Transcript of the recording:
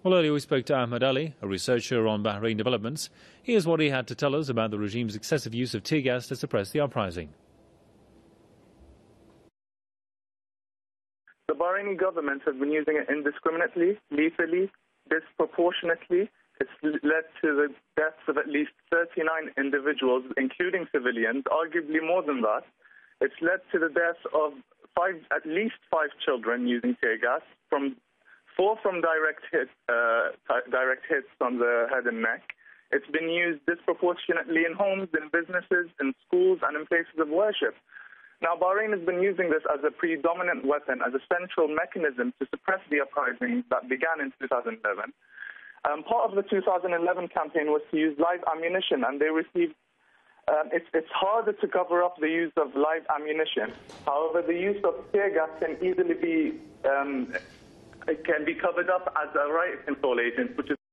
Well, earlier we spoke to Ahmed Ali, a researcher on Bahrain developments. Here's what he had to tell us about the regime's excessive use of tear gas to suppress the uprising. The Bahraini government has been using it indiscriminately, lethally, disproportionately. It's led to the deaths of at least 39 individuals, including civilians, arguably more than that. It's led to the deaths of at least five children using tear gas, four from direct hits on the head and neck. It's been used disproportionately in homes, in businesses, in schools, and in places of worship. Now, Bahrain has been using this as a predominant weapon, as a central mechanism to suppress the uprising that began in 2011. Part of the 2011 campaign was to use live ammunition, and they received. It's harder to cover up the use of live ammunition. However, the use of tear gas can easily be covered up as a riot control agent, which is